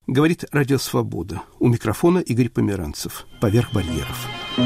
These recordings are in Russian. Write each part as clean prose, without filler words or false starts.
Говорит Радио Свобода. У микрофона Игорь Померанцев. «Поверх барьеров».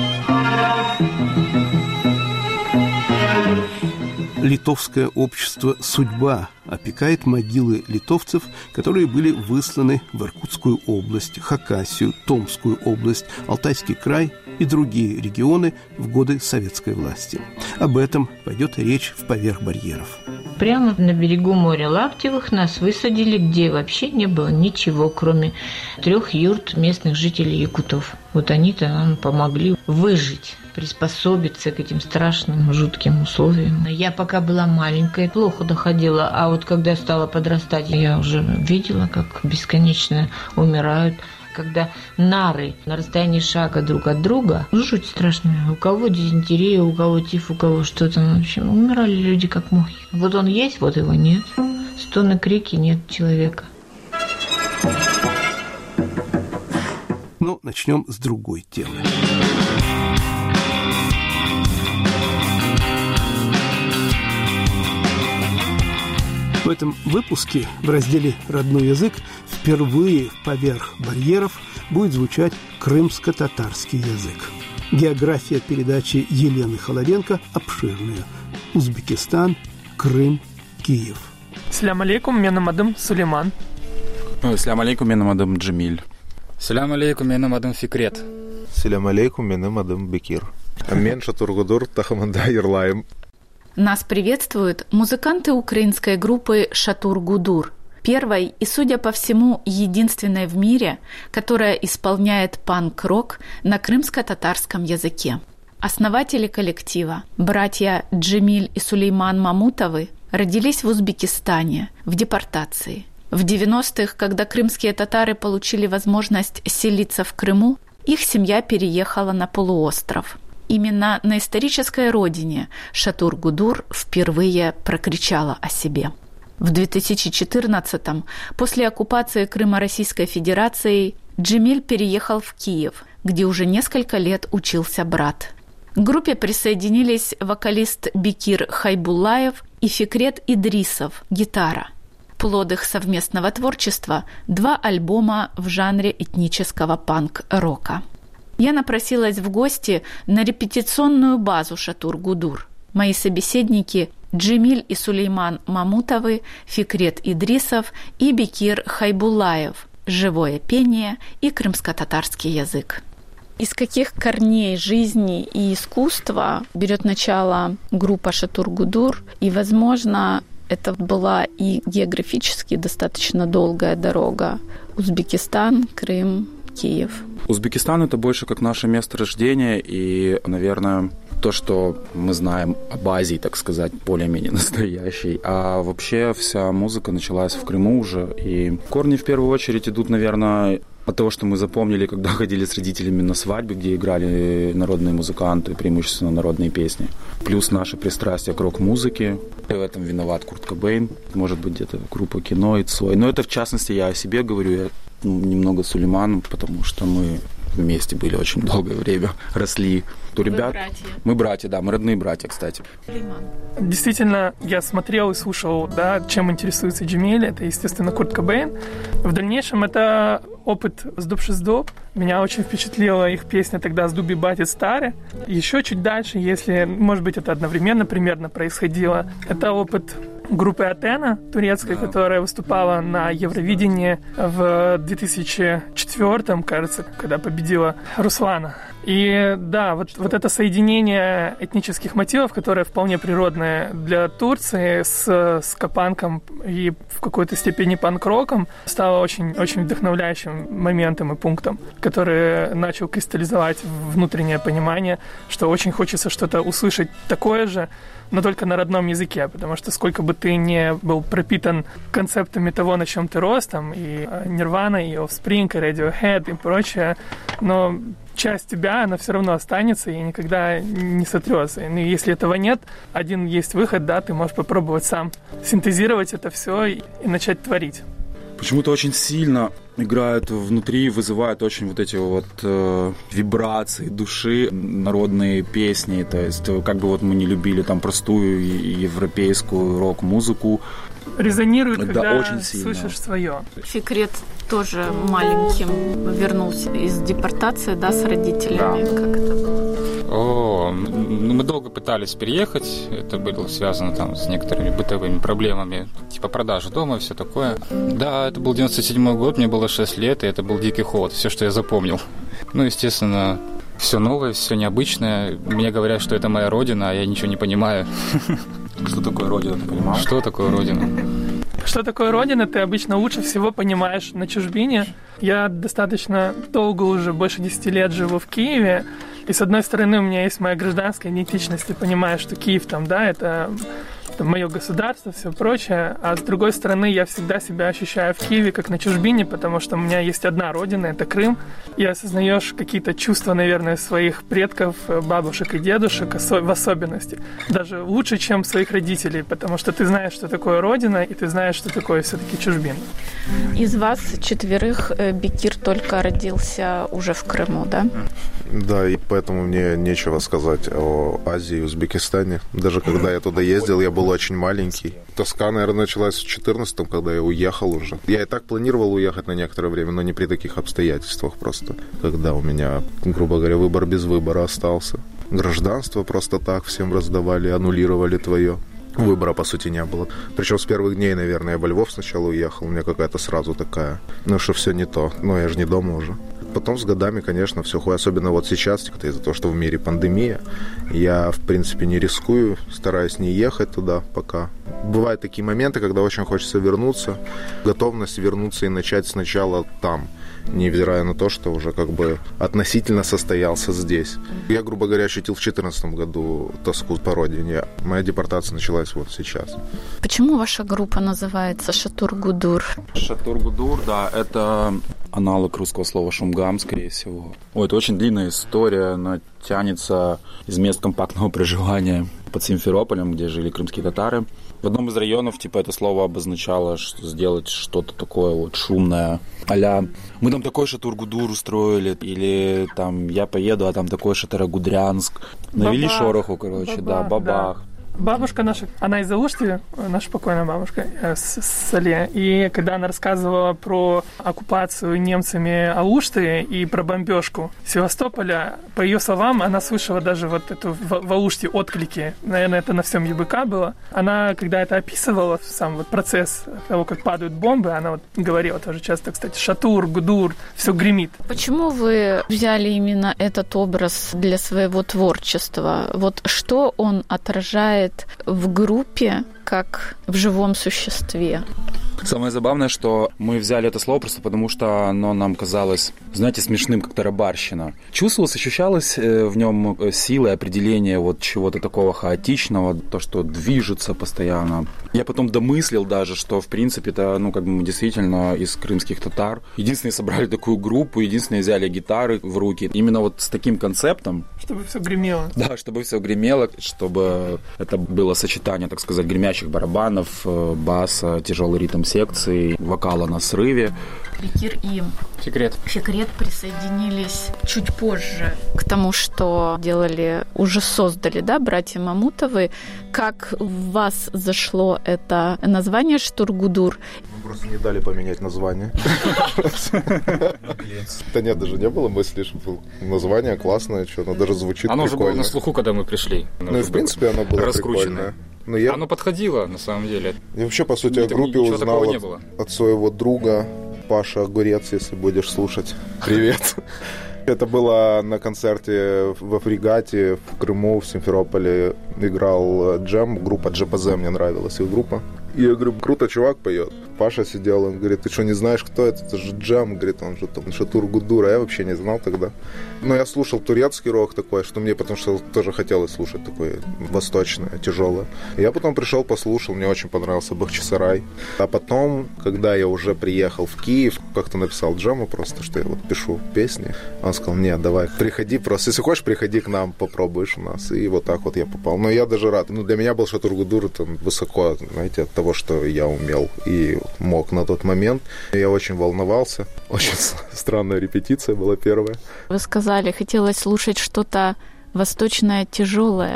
Литовское общество «Судьба» опекает могилы литовцев, которые были высланы в Иркутскую область, Хакасию, Томскую область, Алтайский край и другие регионы в годы советской власти. Об этом пойдет речь в «Поверх барьеров». Прямо на берегу моря Лаптевых нас высадили, где вообще не было ничего, кроме 3 юрт местных жителей якутов. Вот они-то нам помогли выжить, приспособиться к этим страшным, жутким условиям. Я пока была маленькая, плохо доходила, а вот когда стала подрастать, я уже видела, как бесконечно умирают. Когда нары на расстоянии шага друг от друга, жуть страшная. У кого дизентерия, у кого тиф, у кого что-то. В общем, умирали люди как мухи. Вот он есть, вот его нет. Стоны, крики, нет человека. Но начнем с другой темы. В этом выпуске в разделе «Родной язык» впервые поверх барьеров будет звучать крымско-татарский язык. География передачи Елены Холоденко обширная. Узбекистан, Крым, Киев. Салям алейкум, менам адым Сулейман. Салям алейкум, менам адым Джамиль. Салям алейкум, менам адым Фикрет. Салям алейкум, менам адым Бекир. Аммен Шатургудур Тахаманда Ирлаем. Нас приветствуют музыканты украинской группы «Шатур-Гудур», первой и, судя по всему, единственной в мире, которая исполняет панк-рок на крымско-татарском языке. Основатели коллектива, братья Джамиль и Сулейман Мамутовы, родились в Узбекистане, в депортации. В 90-х, когда крымские татары получили возможность селиться в Крыму, их семья переехала на полуостров. Именно на исторической родине Шатур-Гудур впервые прокричала о себе. В 2014-м, после оккупации Крыма Российской Федерацией, Джамиль переехал в Киев, где уже несколько лет учился брат. К группе присоединились вокалист Бекир Хайбуллаев и Фикрет Идрисов, гитара. Плод их совместного творчества – 2 альбома в жанре этнического панк-рока. Я напросилась в гости на репетиционную базу Шатур-Гудур. Мои собеседники – Джамиль и Сулейман Мамутовы, Фикрет Идрисов и Бекир Хайбуллаев, живое пение и крымско-татарский язык. Из каких корней жизни и искусства берет начало группа Шатур-Гудур? И, возможно, это была и географически достаточно долгая дорога. Узбекистан, Крым, Киев. Узбекистан – это больше как наше место рождения и, наверное, то, что мы знаем об Азии, так сказать, более-менее настоящей. А вообще вся музыка началась в Крыму уже. И корни в первую очередь идут, наверное, от того, что мы запомнили, когда ходили с родителями на свадьбы, где играли народные музыканты, преимущественно народные песни. Плюс наше пристрастие к рок-музыке. И в этом виноват Курт Кобейн. Может быть, где-то группа Кино и Цой. Но это, в частности, я о себе говорю. Я немного Сулейман, потому что мы вместе были очень долгое время, росли. То ребят, братья. Мы братья, да, мы родные братья, кстати. Действительно, я смотрел и слушал, да, чем интересуется Джамиль. Это, естественно, Курт Кобейн. В дальнейшем это опыт с Дуб-6-Дуб. Меня очень впечатлила их песня тогда «С Дуби Батит Старе». Еще чуть дальше, если, может быть, это одновременно примерно происходило, это опыт группы Атена турецкой, которая выступала на Евровидении в 2004, кажется, когда победила Руслана. И да, вот это соединение этнических мотивов, которое вполне природное для Турции с скапанком и в какой-то степени панк-роком, стало очень, очень вдохновляющим моментом и пунктом, который начал кристаллизовать внутреннее понимание, что очень хочется что-то услышать такое же, но только на родном языке, потому что сколько бы ты ни был пропитан концептами того, на чем ты рос, там и Nirvana, и Offspring, и Radiohead и прочее, но часть тебя, она все равно останется и никогда не сотрется. И если этого нет, один есть выход, да, ты можешь попробовать сам синтезировать это все и начать творить. Почему-то очень сильно играют внутри, вызывают очень вот эти вот вибрации души, народные песни. То есть, как бы вот мы не любили там простую европейскую рок-музыку. Резонирует, когда очень слышишь свое. Фикрет тоже маленьким вернулся из депортации, да, с родителями? Да. Как это было? Мы долго пытались переехать. Это было связано там с некоторыми бытовыми проблемами, типа продажи дома и все такое. Да, это был 97-й год, мне было 6 лет, и это был дикий холод, все, что я запомнил. Ну, естественно, все новое, все необычное. Мне говорят, что это моя родина, а я ничего не понимаю. Что такое родина, ты понимаешь? Что такое родина? Что такое родина, ты обычно лучше всего понимаешь на чужбине. Я достаточно долго уже, больше 10 лет живу в Киеве. И с одной стороны у меня есть моя гражданская идентичность, и понимаю, что Киев там, да, это мое государство, все прочее. А с другой стороны, я всегда себя ощущаю в Киеве как на чужбине, потому что у меня есть одна родина, это Крым. И осознаешь какие-то чувства, наверное, своих предков, бабушек и дедушек в особенности. Даже лучше, чем своих родителей, потому что ты знаешь, что такое родина, и ты знаешь, что такое все-таки чужбина. Из вас 4 Бекир только родился уже в Крыму, да? Да, и поэтому мне нечего сказать о Азии и Узбекистане. Даже когда я туда ездил, я был очень маленький. Тоска, наверное, началась в 14-м, когда я уехал уже. Я и так планировал уехать на некоторое время, но не при таких обстоятельствах просто. Когда у меня, грубо говоря, выбор без выбора остался. Гражданство просто так всем раздавали, аннулировали твое. Выбора, по сути, не было. Причем с первых дней, наверное, я во Львов сначала уехал. У меня какая-то сразу такая, что все не то. Но я же не дома уже. Потом с годами, конечно, все ходит. Особенно вот сейчас, из-за того, что в мире пандемия, я, в принципе, не рискую, стараюсь не ехать туда пока. Бывают такие моменты, когда очень хочется вернуться. Готовность вернуться и начать сначала там, невзирая на то, что уже как бы относительно состоялся здесь. Я, грубо говоря, ощутил в 2014 году тоску по родине. Моя депортация началась вот сейчас. Почему ваша группа называется Шатур-Гудур? Шатур-Гудур, да, это аналог русского слова шумгам, скорее всего. Это очень длинная история, она тянется из мест компактного проживания под Симферополем, где жили крымские татары. В одном из районов, это слово обозначало сделать что-то такое вот шумное, а-ля мы там такой Шатур-Гудур устроили, или там я поеду, а там такой Шатарагудрянск. Навели шороху, бабах. Да. Бабушка наша, она из Алушты, наша покойная бабушка с Сале, и когда она рассказывала про оккупацию немцами Алушты и про бомбежку Севастополя, по ее словам, она слышала даже вот эту в Алуште отклики, наверное, это на всем ЮБК было. Она, когда это описывала, сам вот процесс того, как падают бомбы, она вот говорила тоже часто, кстати, Шатур, Гудур, все гремит. Почему вы взяли именно этот образ для своего творчества? Вот что он отражает в группе, как в живом существе? Самое забавное, что мы взяли это слово просто потому, что оно нам казалось, знаете, смешным, как тарабарщина. Чувствовалось, ощущалось в нем сила и определение вот чего-то такого хаотичного, то, что движется постоянно. Я потом домыслил даже, что, в принципе, это, мы действительно из крымских татар. Единственные собрали такую группу, единственные взяли гитары в руки. Именно вот с таким концептом. Чтобы все гремело. Да, чтобы все гремело, чтобы это было сочетание, так сказать, гремящих барабанов, баса, тяжелый ритм секции, вокала на срыве. Бекир и Фикрет присоединились чуть позже к тому, что уже создали, да, братья Мамутовы. Как в вас зашло это название Шатур-Гудур? Мы просто не дали поменять название. Да нет, даже не было мысли, что название классное, что оно даже звучит прикольно. Оно уже было на слуху, когда мы пришли. В принципе, оно было раскрученное. прикольное. Оно подходило, на самом деле. Я вообще, по сути, о группе узнал от своего друга Паша Огурец, если будешь слушать. Привет. Это было на концерте во Фрегате в Крыму, в Симферополе. Играл Джем, группа ДжПЗ, мне нравилась их группа. И я говорю, круто, чувак поет. Паша сидел, он говорит, ты что, не знаешь, кто это? Это же Джем, говорит, он же там Шатур-Гудур, а я вообще не знал тогда. Но я слушал турецкий рок такой, что мне потому что тоже хотелось слушать такое восточное, тяжелое. Я потом пришел, послушал, мне очень понравился Бахчисарай. А потом, когда я уже приехал в Киев, как-то написал Джему просто, что я вот пишу песни. Он сказал, нет, давай, приходи просто, если хочешь, приходи к нам, попробуешь у нас. И вот так вот я попал. Но я даже рад. Для меня был Шатур-Гудур там высоко, знаете, от того, что я умел и мог на тот момент. Я очень волновался. Очень странная репетиция была первая. Вы сказали, хотелось слушать что-то восточное, тяжелое.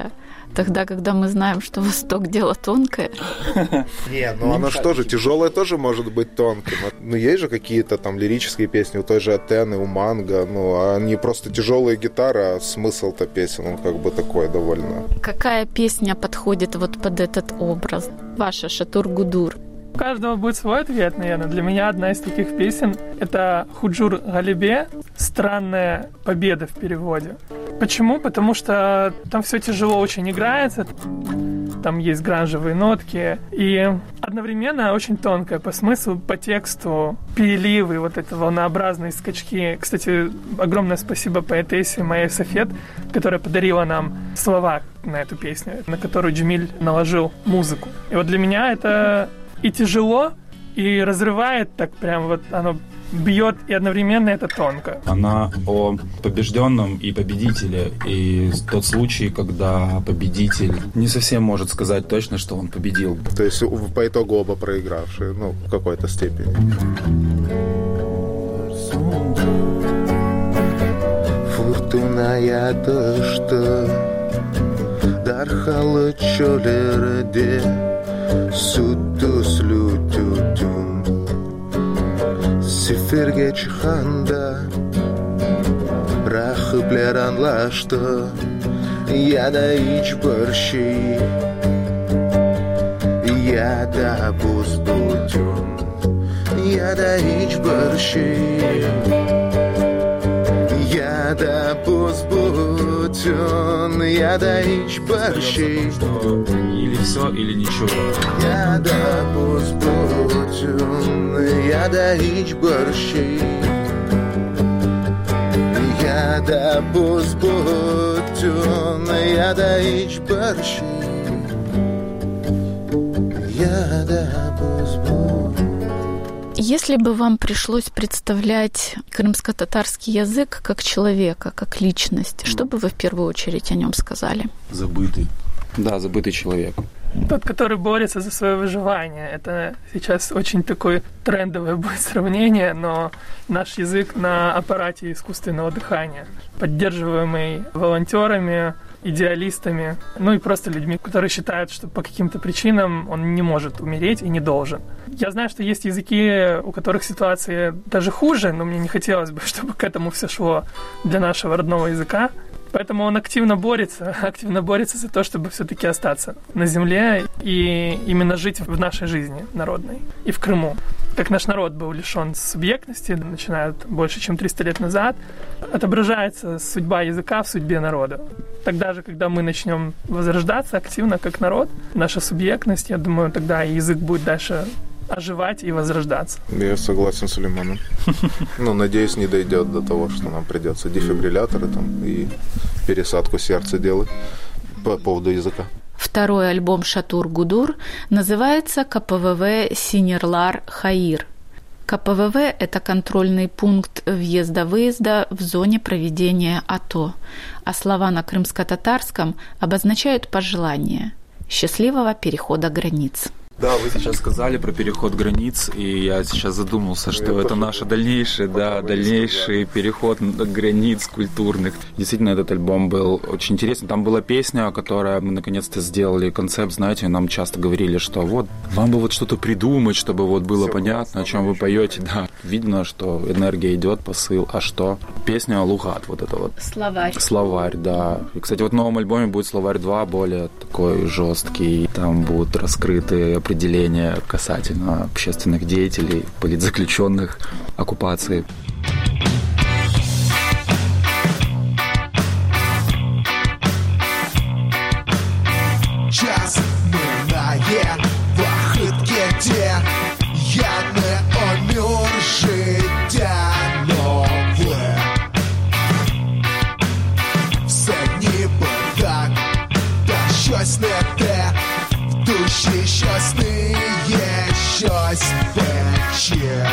Тогда, когда мы знаем, что Восток – дело тонкое. Не, ну оно же тоже, тяжелое тоже может быть тонким. Ну, есть же какие-то там лирические песни у той же Атены, у Манго, ну, они просто тяжелые гитары, а смысл-то песен, он как бы такой довольно. Какая песня подходит вот под этот образ? Ваша «Шатур Гудур». У каждого будет свой ответ, наверное. Для меня одна из таких песен — это «Худжур Галибе», «Странная победа» в переводе. Почему? Потому что там все тяжело очень играется, там есть гранжевые нотки, и одновременно очень тонкое по смыслу, по тексту, переливы, вот это волнообразные скачки. Кстати, огромное спасибо поэтессе Майе Софет, которая подарила нам слова на эту песню, на которую Джемиль наложил музыку. И вот для меня это и тяжело, и разрывает так прям вот оно бьет, и одновременно это тонко. Она о побежденном и победителе. И тот случай, когда победитель не совсем может сказать точно, что он победил. То есть по итогу оба проигравшие, ну, в какой-то степени. Fırtınaya düştü Darhalı çöllerde Sütü slütüdüm Seferge çıkanda Rahipler anlaştı Ya da hiçbir şey Ya da büsbütün Ya da hiçbir şey Ya da büsbütün Ya da hiçbir şey Или все, или nичего. Ya da büsbütün Ya da hiçbir şey Ya da büsbütün Ya da hiçbir şey Ya da büsbütün. Если бы вам пришлось представлять крымско-татарский язык как человека, как личность, что бы вы в первую очередь о нем сказали? Забытый. Да, забытый человек. Тот, который борется за свое выживание. Это сейчас очень такое трендовое будет сравнение, но наш язык на аппарате искусственного дыхания, поддерживаемый волонтерами, идеалистами, ну и просто людьми, которые считают, что по каким-то причинам он не может умереть и не должен. Я знаю, что есть языки, у которых ситуация даже хуже, но мне не хотелось бы, чтобы к этому все шло для нашего родного языка. Поэтому он активно борется за то, чтобы все-таки остаться на земле и именно жить в нашей жизни народной и в Крыму. Как наш народ был лишен субъектности, начиная больше, чем 300 лет назад, отображается судьба языка в судьбе народа. Тогда же, когда мы начнем возрождаться активно как народ, наша субъектность, я думаю, тогда и язык будет дальше оживать и возрождаться. Я согласен с Сулейманом. Ну, надеюсь, не дойдет до того, что нам придется дефибрилляторы там и пересадку сердца делать по поводу языка. Второй альбом «Шатур Гудур» называется «КПВВ Синерлар Хаир». КПВВ – это контрольный пункт въезда-выезда в зоне проведения АТО, а слова на крымско-татарском обозначают пожелание счастливого перехода границ. Да, вы сейчас сказали про переход границ, и я сейчас задумался, что это наш дальнейший переход границ культурных. Действительно, этот альбом был очень интересный. Там была песня, которая мы наконец-то сделали концепт, знаете, нам часто говорили, что вот вам бы вот что-то придумать, чтобы вот было понятно, о чем вы поете. Да, видно, что энергия идет, посыл. А что? Песня «Лугат», вот это вот. Словарь, да. И, кстати, вот в новом альбоме будет словарь 2, более такой жесткий. Там будут раскрыты определения касательно общественных деятелей, политзаключенных, оккупации. Час минає, вахидке, я не омюр життя нове. Все ніби так, та щось не те. В душі щось не є, щось пече.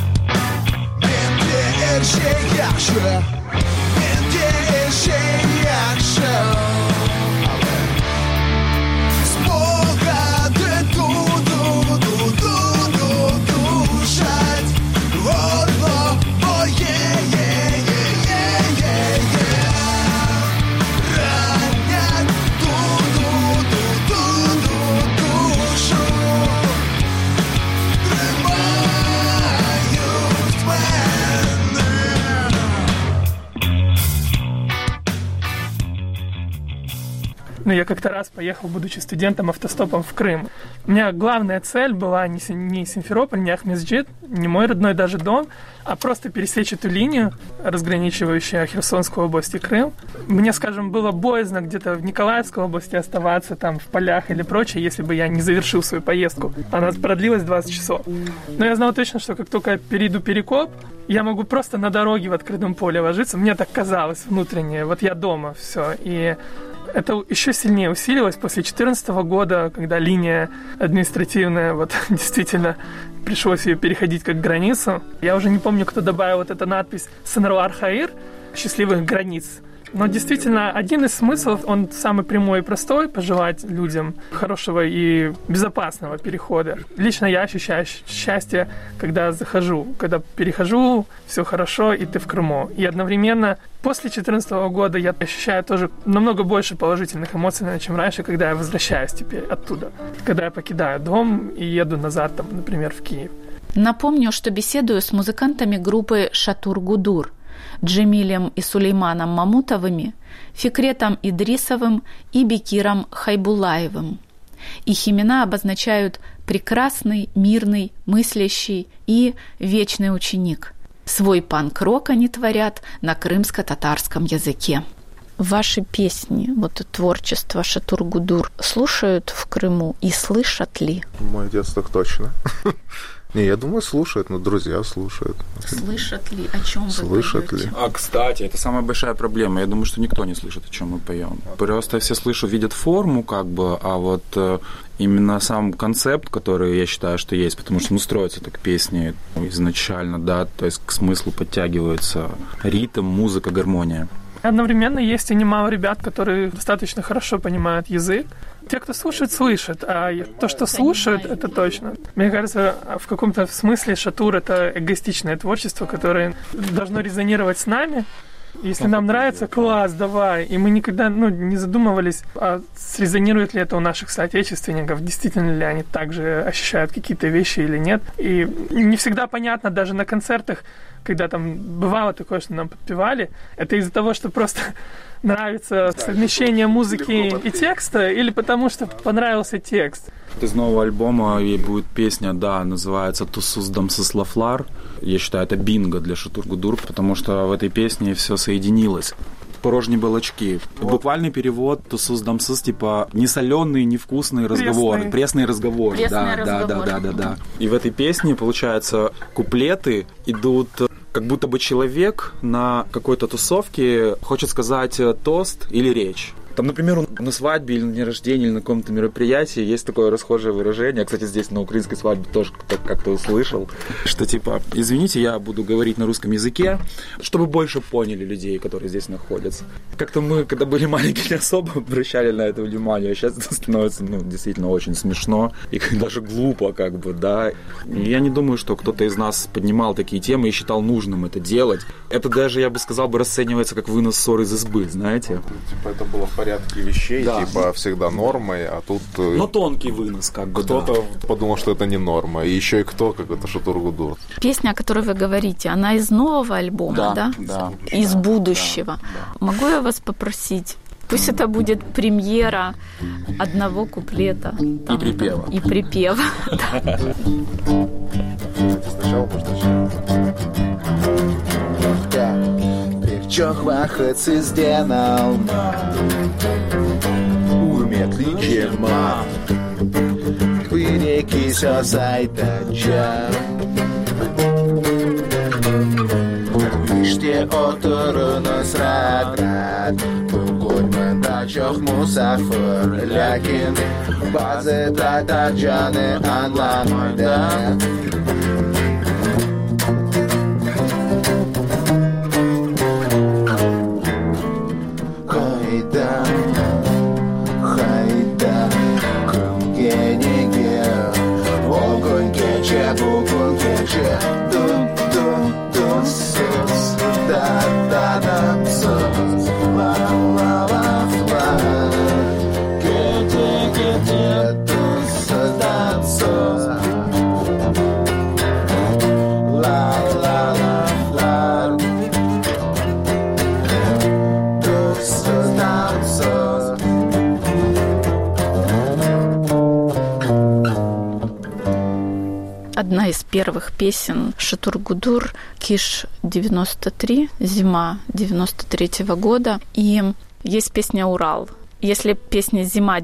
Менде ерше якше, менде ерше якше. Спогади душать, горло моє, ранять я как-то раз поехал, будучи студентом, автостопом в Крым. У меня главная цель была не Симферополь, не Ахмеджит, не мой родной даже дом, а просто пересечь эту линию, разграничивающую Херсонскую область и Крым. Мне, скажем, было боязно где-то в Николаевской области оставаться там в полях или прочее, если бы я не завершил свою поездку. Она продлилась 20 часов. Но я знал точно, что как только я перейду Перекоп, я могу просто на дороге в открытом поле ложиться. Мне так казалось внутренне. Вот я дома, все. И это еще сильнее усилилось после 2014 года, когда линия административная, вот действительно пришлось ее переходить как границу. Я уже не помню, кто добавил вот эту надпись «Санруар Хаир» — «Счастливых границ». Но действительно, один из смыслов, он самый прямой и простой — пожелать людям хорошего и безопасного перехода. Лично я ощущаю счастье, когда захожу, когда перехожу, все хорошо, и ты в Крыму. И одновременно после 2014 года я ощущаю тоже намного больше положительных эмоций, чем раньше, когда я возвращаюсь теперь оттуда. Когда я покидаю дом и еду назад, там, например, в Киев. Напомню, что беседую с музыкантами группы «Шатур Гудур», Джемилем и Сулейманом Мамутовыми, Фикретом Идрисовым и Бекиром Хайбулаевым. Их имена обозначают «прекрасный», «мирный», «мыслящий» и «вечный ученик». Свой панк-рок они творят на крымско-татарском языке. Ваши песни, вот творчество «Шатур Гудур» слушают в Крыму и слышат ли? В мой детстве точно. Не, я думаю, слушают, но друзья слушают. Слышат ли? О чем вы слышат поете? ли? Кстати, это самая большая проблема. Я думаю, что никто не слышит, о чем мы поем. Просто все слышат, видят форму, как бы, а вот именно сам концепт, который я считаю, что есть, потому что строятся так песни изначально, да, то есть к смыслу подтягивается ритм, музыка, гармония. Одновременно есть и немало ребят, которые достаточно хорошо понимают язык. Те, кто слушает, слышат, а то, что слушают, это точно. Мне кажется, в каком-то смысле «Шатур» — это эгоистичное творчество, которое должно резонировать с нами. Если нам нравится, класс, давай. И мы никогда не задумывались, а срезонирует ли это у наших соотечественников, действительно ли они также ощущают какие-то вещи или нет. И не всегда понятно даже на концертах, когда там бывало такое, что нам подпевали, это из-за того, что просто нравится совмещение музыки и текста, или потому что понравился текст. Из нового альбома и будет песня, да, называется «Тусус дамсыс лафлар». Я считаю, это бинго для «Шатур Гудур», потому что в этой песне все соединилось. Порожние балачки. Буквальный перевод «Тусус дамсыс» типа несоленый, невкусный разговор. Пресный разговор. Да. И в этой песне, получается, куплеты идут... Как будто бы человек на какой-то тусовке хочет сказать тост или речь. Там, например, на свадьбе или на дне рождения, или на каком-то мероприятии есть такое расхожее выражение. Кстати, здесь на украинской свадьбе тоже как-то услышал, что типа, извините, я буду говорить на русском языке, чтобы больше поняли людей, которые здесь находятся. Как-то мы, когда были маленькие, не особо обращали на это внимание, а сейчас это становится, действительно очень смешно и даже глупо, как бы, да. И я не думаю, что кто-то из нас поднимал такие темы и считал нужным это делать. Это даже, я бы сказал, расценивается как вынос ссор из избы, знаете. Типа это было в порядке вещей, да. Типа всегда нормой, а тут... Но тонкий вынос, как бы, кто-то подумал, что это не норма, и еще и кто, как это «Шатур Гудур». Песня, о которой вы говорите, она из нового альбома, да? Да. Из будущего. Да. Могу я вас попросить? Пусть это будет премьера одного куплета. И припева. И припева. Сначала можно Чохвахац изденал Урметли черма Выреки сосайтача Виште оторына срадрат Бугурман дачох мусафыр Лякин базы татарчаны анламайда одна из первых песен Шатур-Гудур, Киш 93, зима 93-го года. И есть песня «Урал». Если песня «Зима»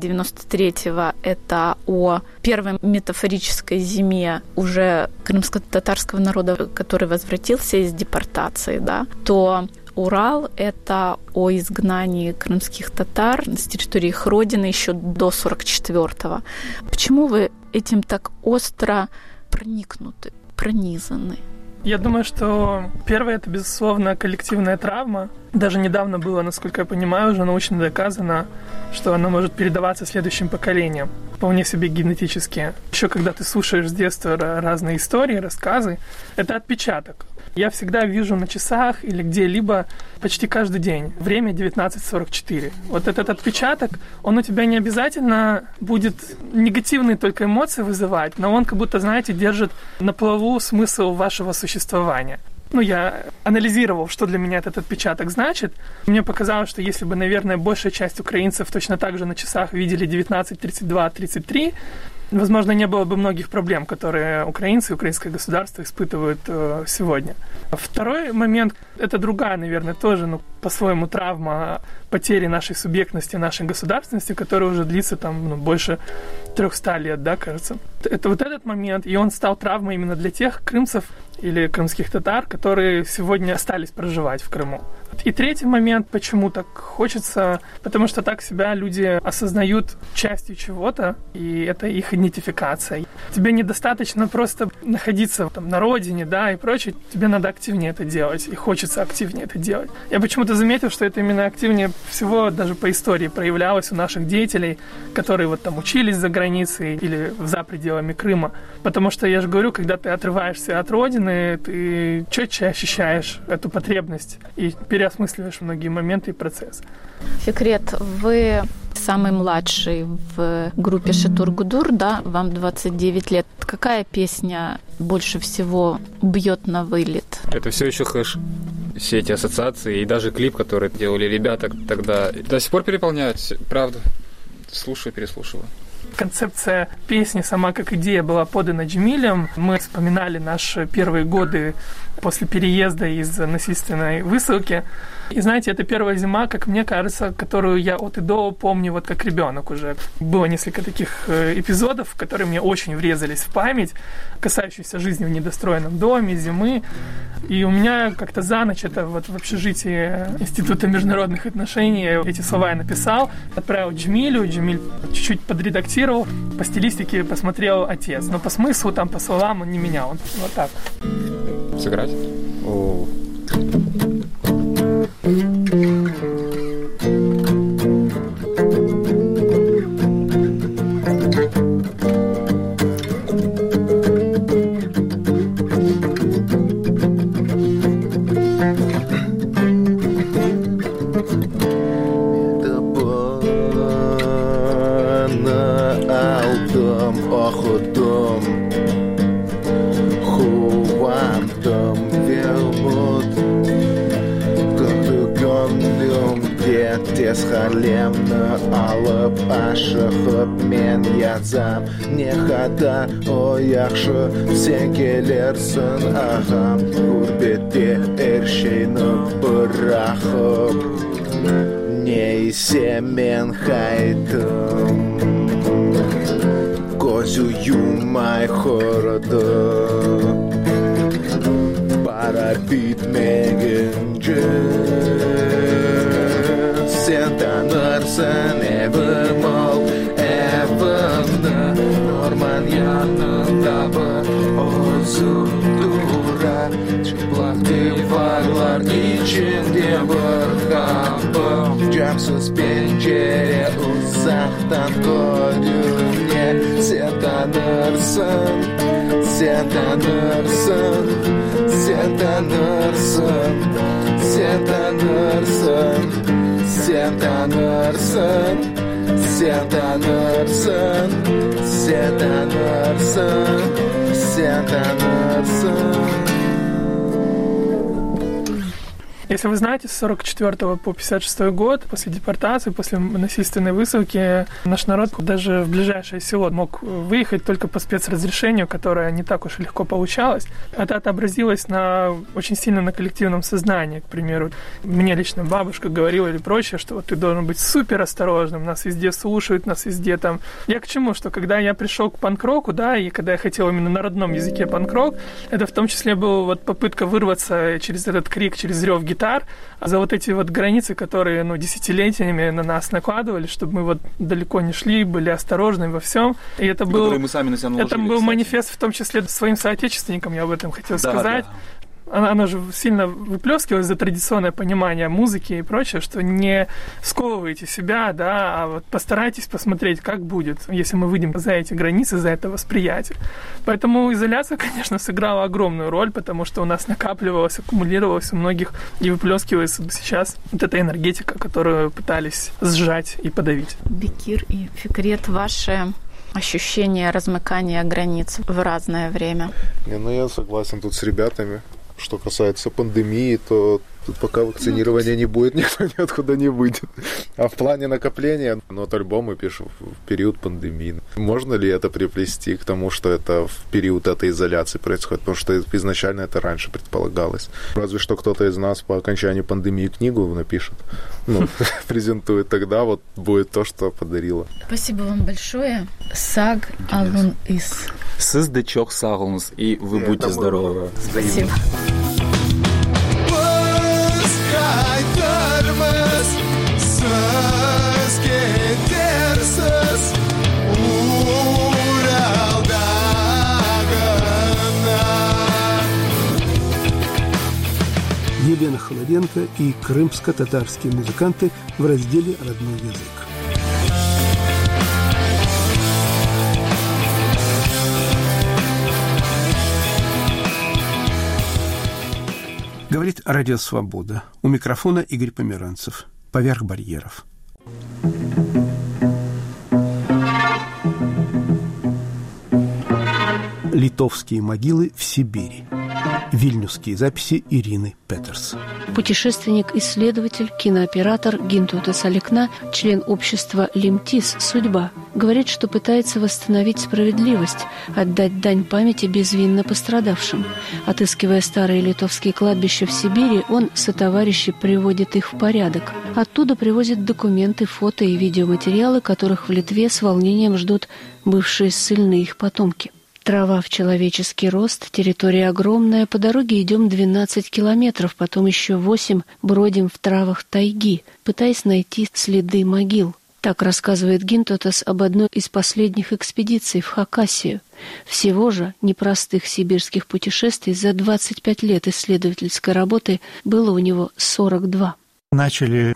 93-го – это о первой метафорической зиме уже крымско-татарского народа, который возвратился из депортации, да, то «Урал» – это о изгнании крымских татар с территории их родины еще до 44-го. Почему вы этим так остро проникнуты, пронизаны? Я думаю, что первое – это, безусловно, коллективная травма. Даже недавно было, насколько я понимаю, уже научно доказано, что она может передаваться следующим поколениям, вполне себе генетически. Еще когда ты слушаешь с детства разные истории, рассказы, это отпечаток. Я всегда вижу на часах или где-либо почти каждый день время 19:44. Вот этот отпечаток, он у тебя не обязательно будет негативные только эмоции вызывать, но он как будто, знаете, держит на плаву смысл вашего существования. Я анализировал, что для меня этот отпечаток значит. Мне показалось, что если бы, наверное, большая часть украинцев точно так же на часах видели 19:32-33, возможно, не было бы многих проблем, которые украинцы и украинское государство испытывают сегодня. Второй момент – это другая, наверное, тоже, по-своему, травма потери нашей субъектности, нашей государственности, которая уже длится больше 300 лет, да, кажется. Это вот этот момент, и он стал травмой именно для тех крымцев или крымских татар, которые сегодня остались проживать в Крыму. И третий момент, почему так хочется, потому что так себя люди осознают частью чего-то, и это их идентификация. Тебе недостаточно просто находиться на родине, да, и прочее, тебе надо активнее это делать, и хочется активнее это делать. Я почему-то заметил, что это именно активнее всего даже по истории проявлялось у наших деятелей, которые учились за границей или за пределами Крыма. Потому что, я же говорю, когда ты отрываешься от родины, ты четче ощущаешь эту потребность и переосмысливаешь многие моменты и процессы. Фикрет, вы самый младший в группе Шатур-Гудур, да, вам 29 лет. Какая песня больше всего бьет на вылет? Это все еще хэш. Все эти ассоциации и даже клип, который делали ребята тогда, до сих пор переполняют, правда. Слушаю, переслушиваю. Концепция песни сама как идея была подана Джемилем. Мы вспоминали наши первые годы после переезда из насильственной высылки. И знаете, это первая зима, как мне кажется, которую я от и до помню как ребенок уже. Было несколько таких эпизодов, которые мне очень врезались в память, касающиеся жизни в недостроенном доме, зимы. И у меня как-то за ночь, это в общежитии Института международных отношений, эти слова я написал, отправил Джемилю, Джемиль чуть-чуть подредактировал, по стилистике посмотрел отец. Но по смыслу, по словам он не менял. Он вот так. Сыграть? О. Халемны алып ашығып мен язам не хата ояқшы сен келерсің ағам гурбетте әршейні бірақып нейсе мен қайтым көзі юмай құрыды бара bitmeyince sen tanırsın evim ol evimde orman yanında bir uzun dura çıplak divarlar içinde bir kapı camsız pencere uzaktan görünür sen tanırsın sen tanırsın sen tanırsın sen tanırsın sen tanırsın sen tanırsın sen tanırsın sen tanırsın. Если вы знаете, с 1944 по 1956 год, после депортации, после насильственной высылки, наш народ даже в ближайшее село мог выехать только по спецразрешению, которое не так уж и легко получалось. Это отобразилось очень сильно на коллективном сознании. К примеру, мне лично бабушка говорила или прочее, что вот ты должен быть супер осторожным, нас везде слушают, нас везде там... Я к чему? Что когда я пришел к панк-року, да, и когда я хотел именно на родном языке панк-рок, это в том числе была вот попытка вырваться через этот крик, через рев гитар, за вот эти вот границы, которые, десятилетиями на нас накладывали, чтобы мы вот далеко не шли, были осторожны во всем. И это был, мы сами на себя наложили, это был манифест, в том числе своим соотечественникам, я об этом хотел сказать. Да. Оно же сильно выплескивалось за традиционное понимание музыки и прочее, что не сковывайте себя, да, а вот постарайтесь посмотреть, как будет, если мы выйдем за эти границы, за это восприятие. Поэтому изоляция, конечно, сыграла огромную роль, потому что у нас накапливалось, аккумулировалось у многих и выплескивается сейчас вот эта энергетика, которую пытались сжать и подавить. Бекир и Фикрет, ваши ощущения размыкания границ в разное время? Я согласен тут с ребятами. Что касается пандемии, то пока вакцинирования не будет, никто ниоткуда не выйдет. А в плане накопления, вот альбомы пишу в период пандемии. Можно ли это приплести к тому, что это в период этой изоляции происходит? Потому что изначально это раньше предполагалось. Разве что кто-то из нас по окончанию пандемии книгу напишет, презентует. Тогда вот будет то, что подарила. Спасибо вам большое. Саг алун ис. Сыздычок сагылыңыз, и вы будьте здоровы. Спасибо. Елена Холоденко и крымско-татарские музыканты в разделе «Родной язык». Говорит Радио Свобода. У микрофона Игорь Померанцев. Поверх барьеров. Литовские могилы в Сибири. Вильнюсские записи Ирины Петерс. Путешественник-исследователь, кинооператор Гинтутас Аликна, член общества Лимтис «Судьба», говорит, что пытается восстановить справедливость, отдать дань памяти безвинно пострадавшим. Отыскивая старые литовские кладбища в Сибири, он сотоварищи приводит их в порядок. Оттуда привозят документы, фото и видеоматериалы, которых в Литве с волнением ждут бывшие ссыльные их потомки. Трава в человеческий рост, территория огромная, по дороге идем 12 километров, потом еще 8 бродим в травах тайги, пытаясь найти следы могил. Так рассказывает Гинтутас об одной из последних экспедиций в Хакасию. Всего же непростых сибирских путешествий за 25 лет исследовательской работы было у него 42. Начали в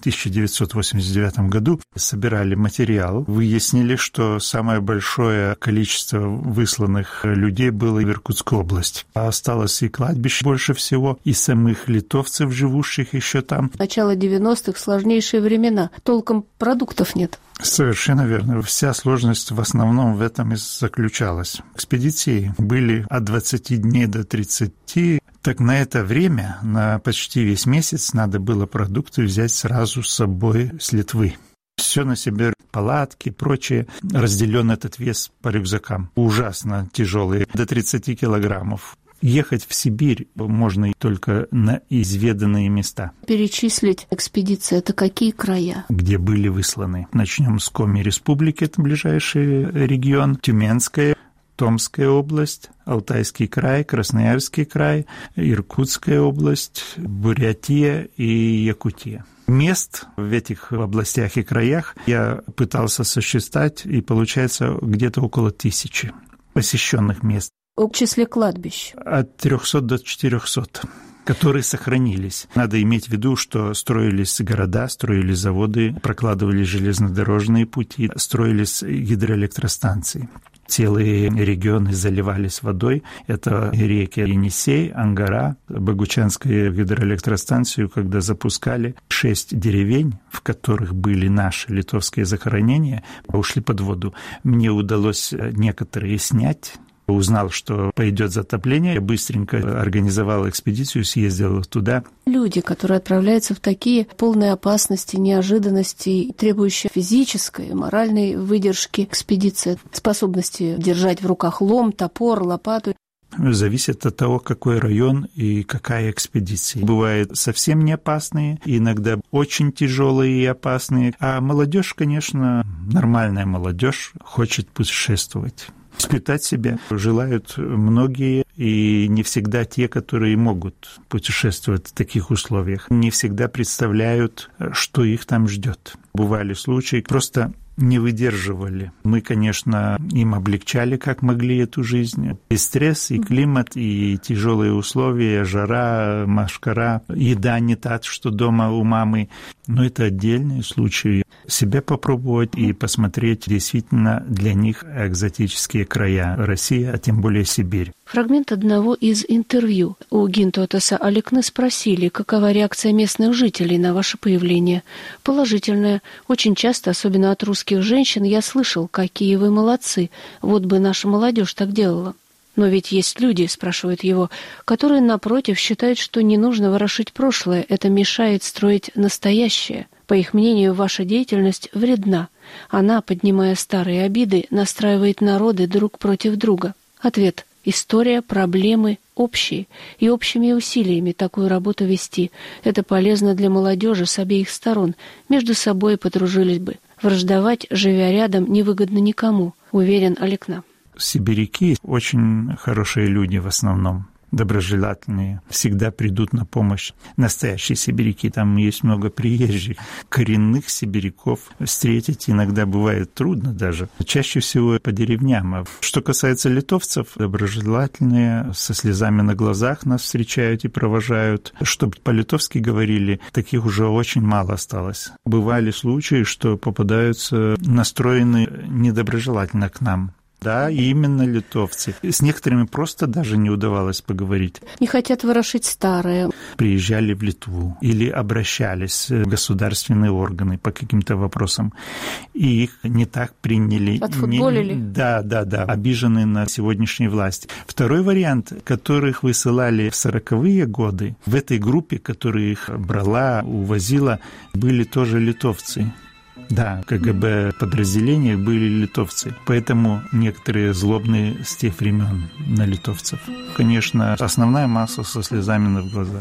1989 году, собирали материал, выяснили, что самое большое количество высланных людей было в Иркутской области. А осталось и кладбищ больше всего, и самых литовцев, живущих еще там. Начало 90-х, сложнейшие времена, толком продуктов нет. Совершенно верно. Вся сложность в основном в этом и заключалась. Экспедиции были от 20 дней до 30. Так на это время, на почти весь месяц, надо было продукты взять сразу с собой с Литвы. Все на себе, палатки, прочее, разделен этот вес по рюкзакам. Ужасно тяжелые, до 30 килограммов. Ехать в Сибирь можно только на изведанные места. Перечислить экспедиции — это какие края? Где были высланы. Начнем с Коми Республики, это ближайший регион, Тюменская, Томская область, Алтайский край, Красноярский край, Иркутская область, Бурятия и Якутия. Мест в этих областях и краях я пытался сосчитать, и получается где-то около 1000 посещенных мест. В числе кладбищ? От 300 до 400. Которые сохранились. Надо иметь в виду, что строились города, строились заводы, прокладывались железнодорожные пути, строились гидроэлектростанции. Целые регионы заливались водой. Это реки Енисей, Ангара, Богучанскую гидроэлектростанцию, когда запускали, 6 деревень, в которых были наши литовские захоронения, ушли под воду. Мне удалось некоторые снять, Узнал, что пойдет затопление, быстренько организовал экспедицию, съездил туда. Люди, которые отправляются в такие полные опасности, неожиданностей, требующие физической, моральной выдержки экспедиции, способности держать в руках лом, топор, лопату. Зависит от того, какой район и какая экспедиция. Бывают совсем не опасные, иногда очень тяжелые и опасные. А молодежь, конечно, нормальная молодежь, хочет путешествовать. Испытать себя желают многие, и не всегда те, которые могут путешествовать в таких условиях, не всегда представляют, что их там ждет. Бывали случаи, просто не выдерживали. Мы, конечно, им облегчали, как могли, эту жизнь. И стресс, и климат, и тяжелые условия, жара, машкара, еда не та, что дома у мамы. Но это отдельные случаи. Себя попробовать и посмотреть действительно для них экзотические края России, а тем более Сибирь. Фрагмент одного из интервью. У Гинтотеса Аликны спросили, какова реакция местных жителей на ваше появление. Положительная. Очень часто, особенно от русских женщин, я слышал, какие вы молодцы. Вот бы наша молодежь так делала. Но ведь есть люди, спрашивают его, которые, напротив, считают, что не нужно ворошить прошлое, это мешает строить настоящее. По их мнению, ваша деятельность вредна. Она, поднимая старые обиды, настраивает народы друг против друга. Ответ. История, проблемы общие, и общими усилиями такую работу вести. Это полезно для молодежи с обеих сторон. Между собой подружились бы. Враждовать, живя рядом, невыгодно никому, уверен Аликна. Сибиряки очень хорошие люди в основном, доброжелательные, всегда придут на помощь. Настоящие сибиряки, там есть много приезжих. Коренных сибиряков встретить иногда бывает трудно даже. Чаще всего по деревням. Что касается литовцев, доброжелательные, со слезами на глазах нас встречают и провожают. Чтобы по-литовски говорили, таких уже очень мало осталось. Бывали случаи, что попадаются настроены недоброжелательно к нам. Да, именно литовцы. С некоторыми просто даже не удавалось поговорить. Не хотят ворошить старое. Приезжали в Литву или обращались в государственные органы по каким-то вопросам, и их не так приняли. Отфутболили? Да, обижены на сегодняшней власти. Второй вариант, которых высылали в 40-е годы, в этой группе, которая их брала, увозила, были тоже литовцы. Да, в КГБ подразделениях были литовцы, поэтому некоторые злобные с тех времен на литовцев. Конечно, основная масса со слезами на глазах.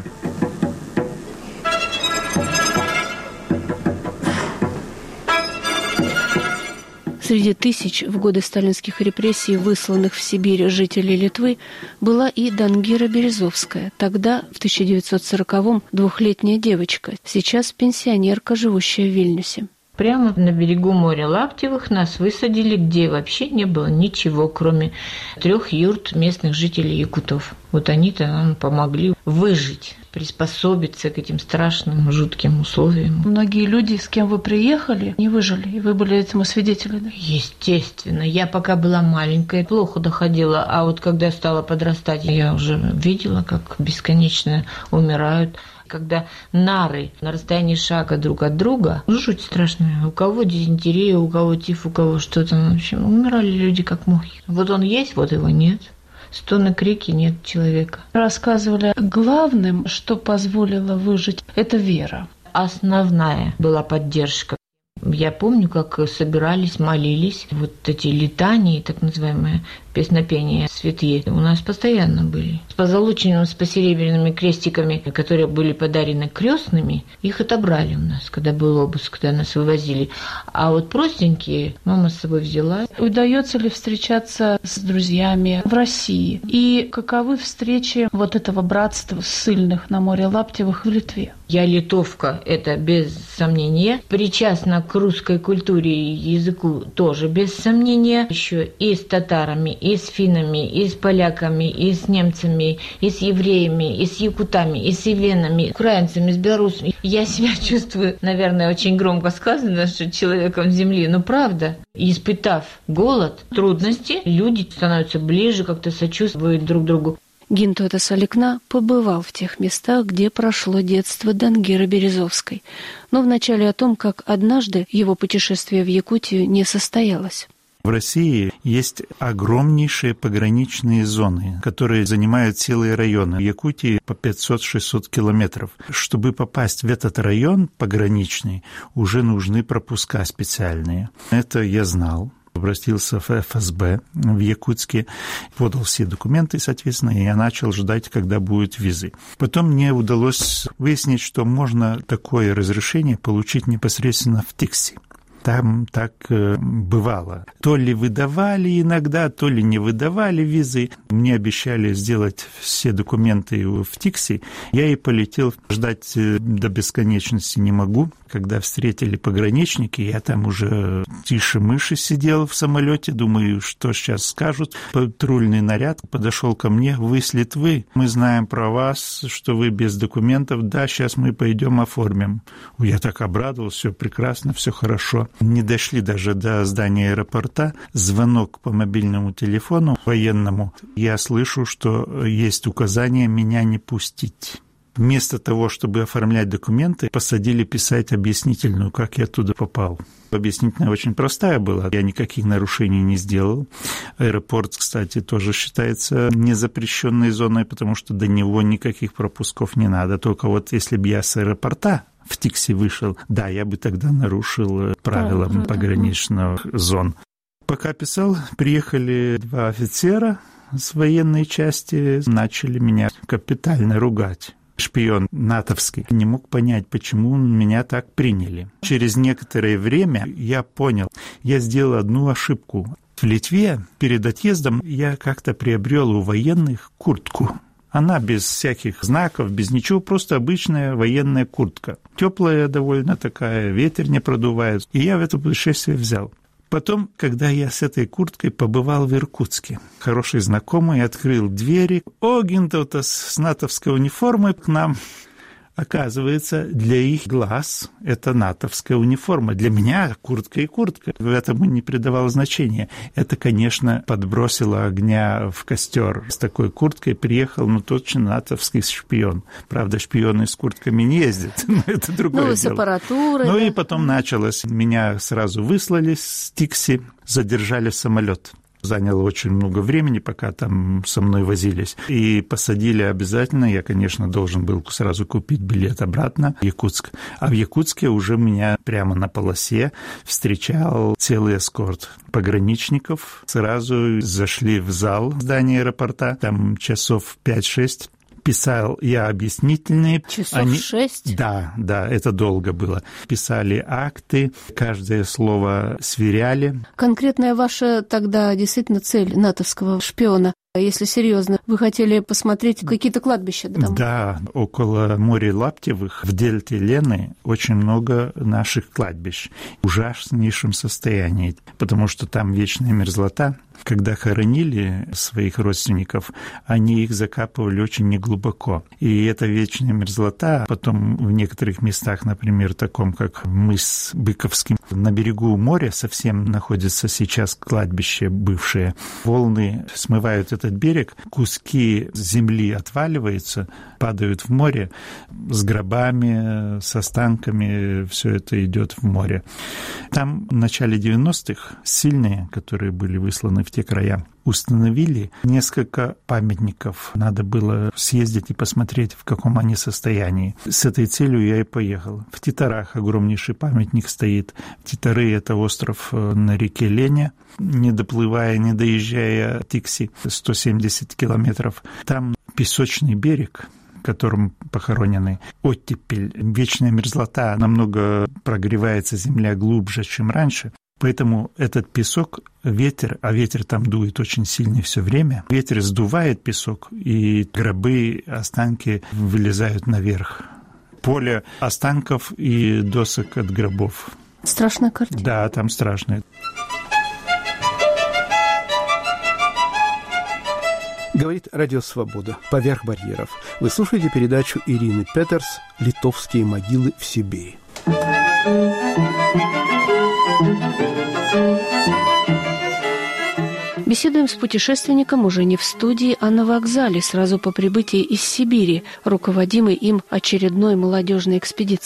Среди тысяч в годы сталинских репрессий, высланных в Сибирь жителей Литвы, была и Дангира Березовская. Тогда, в 1940-м, двухлетняя девочка, сейчас пенсионерка, живущая в Вильнюсе. Прямо на берегу моря Лаптевых нас высадили, где вообще не было ничего, кроме 3 юрт местных жителей якутов. Вот они-то нам помогли выжить, приспособиться к этим страшным, жутким условиям. Многие люди, с кем вы приехали, не выжили, и вы были этому свидетелями, да? Естественно. Я пока была маленькая, плохо доходила, а вот когда стала подрастать, я уже видела, как бесконечно умирают. Когда нары на расстоянии шага друг от друга, жуть страшная. У кого дизентерия, у кого тиф, у кого что-то. В общем, умирали люди как мухи. Вот он есть, вот его нет. Стоны, крики, нет человека. Рассказывали, главным, что позволило выжить, это вера. Основная была поддержка. Я помню, как собирались, молились. Вот эти летании, так называемые, песнопения святые, у нас постоянно были. С позолоченными, с посеребряными крестиками, которые были подарены крестными, их отобрали у нас, когда был обыск, когда нас вывозили. А вот простенькие мама с собой взяла. Удается ли встречаться с друзьями в России? И каковы встречи вот этого братства ссыльных на море Лаптевых в Литве? Я литовка, это без сомнения. Причастна к русской культуре и языку тоже без сомнения. Еще и с татарами, и с финнами, и с поляками, и с немцами, и с евреями, и с якутами, и с ивенами, украинцами, с белорусами. Я себя чувствую, наверное, очень громко сказано, что человеком земли, но правда. Испытав голод, трудности, люди становятся ближе, как-то сочувствуют друг другу. Гинтотес Аликна побывал в тех местах, где прошло детство Дангиры Березовской, но вначале о том, как однажды его путешествие в Якутию не состоялось. В России есть огромнейшие пограничные зоны, которые занимают целые районы. В Якутии по 500-600 километров. Чтобы попасть в этот район пограничный, уже нужны пропуска специальные. Это я знал. Обратился в ФСБ в Якутске, подал все документы, соответственно, и я начал ждать, когда будут визы. Потом мне удалось выяснить, что можно такое разрешение получить непосредственно в ТИКСе. Там так бывало. То ли выдавали иногда, то ли не выдавали визы. Мне обещали сделать все документы в ТИКСе. Я и полетел. Ждать до бесконечности не могу. Когда встретили пограничники, я там уже тише мыши сидел в самолете. Думаю, что сейчас скажут. Патрульный наряд подошел ко мне. Вы с Литвы? Мы знаем про вас, что вы без документов. Да, сейчас мы пойдем оформим. Я так обрадовался. Все прекрасно, все хорошо. Не дошли даже до здания аэропорта. Звонок по мобильному телефону военному. Я слышу, что есть указание меня не пустить. Вместо того, чтобы оформлять документы, посадили писать объяснительную, как я туда попал. Объяснительная очень простая была. Я никаких нарушений не сделал. Аэропорт, кстати, тоже считается незапрещенной зоной, потому что до него никаких пропусков не надо. Только вот если бы я с аэропорта в ТИКСе вышел, да, я бы тогда нарушил правила пограничных зон. Пока писал, приехали 2 офицера с военной части, начали меня капитально ругать. Шпион натовский. Не мог понять, почему меня так приняли. Через некоторое время я понял, я сделал одну ошибку. В Литве перед отъездом я как-то приобрел у военных куртку. Она без всяких знаков, без ничего, просто обычная военная куртка. Теплая довольно такая, ветер не продувает. И я в это путешествие взял. Потом, когда я с этой курткой побывал в Иркутске, хороший знакомый открыл двери. О, Гинтаутас с натовской униформой к нам. Оказывается, для их глаз это натовская униформа. Для меня куртка и куртка. В этом не придавал значения. Это, конечно, подбросило огня в костер. С такой курткой приехал, точно натовский шпион. Правда, шпионы с куртками не ездят, но это другое дело. С аппаратурой. И потом началось. Меня сразу выслали с ТИКСи, задержали самолет. Заняло очень много времени, пока там со мной возились. И посадили обязательно. Я, конечно, должен был сразу купить билет обратно в Якутск. А в Якутске уже меня прямо на полосе встречал целый эскорт пограничников. Сразу зашли в зал здания аэропорта. Там часов 5-6. Писал я объяснительные. Часов 6? Да, это долго было. Писали акты, каждое слово сверяли. Конкретная ваша тогда действительно цель натовского шпиона, если серьезно, вы хотели посмотреть какие-то кладбища там? Да, около моря Лаптевых в дельте Лены очень много наших кладбищ в ужаснейшем состоянии, потому что там вечная мерзлота. Когда хоронили своих родственников, они их закапывали очень неглубоко. И эта вечная мерзлота потом в некоторых местах, например, таком как мыс Быковский, на берегу моря совсем находится сейчас кладбище бывшее. Волны смывают этот берег, куски земли отваливаются, падают в море с гробами, с останками, все это идет в море. Там в начале 90-х сильные, которые были высланы в те края, установили несколько памятников. Надо было съездить и посмотреть, в каком они состоянии. С этой целью я и поехал. В Титарах огромнейший памятник стоит. Титары — это остров на реке Лене, не доплывая, не доезжая Тикси, 170 километров. Там песочный берег, в котором похоронены, оттепель, вечная мерзлота, намного прогревается земля глубже, чем раньше. Поэтому этот песок, ветер, а ветер там дует очень сильно все время, ветер сдувает песок, и гробы, останки вылезают наверх. Поле останков и досок от гробов. Страшная картина. Да, там страшная. Говорит Радио Свобода. Поверх барьеров. Вы слушаете передачу Ирины Петерс «Литовские могилы в Сибири». Беседуем с путешественником уже не в студии, а на вокзале сразу по прибытии из Сибири, руководимой им очередной молодежной экспедиции.